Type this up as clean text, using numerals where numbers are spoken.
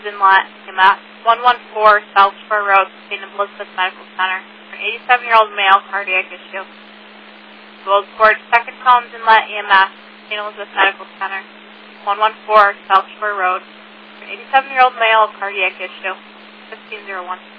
Inlet, EMS, 114 South Shore Road, St. Elizabeth Medical Center, for an 87-year-old male cardiac issue. Williamsport, 2nd Towns Inlet, EMS, St. Elizabeth Medical Center, 114 South Shore Road, for an 87-year-old male cardiac issue, 1501.